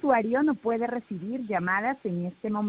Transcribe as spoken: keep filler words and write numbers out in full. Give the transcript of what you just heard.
usuario no puede recibir llamadas en este momento.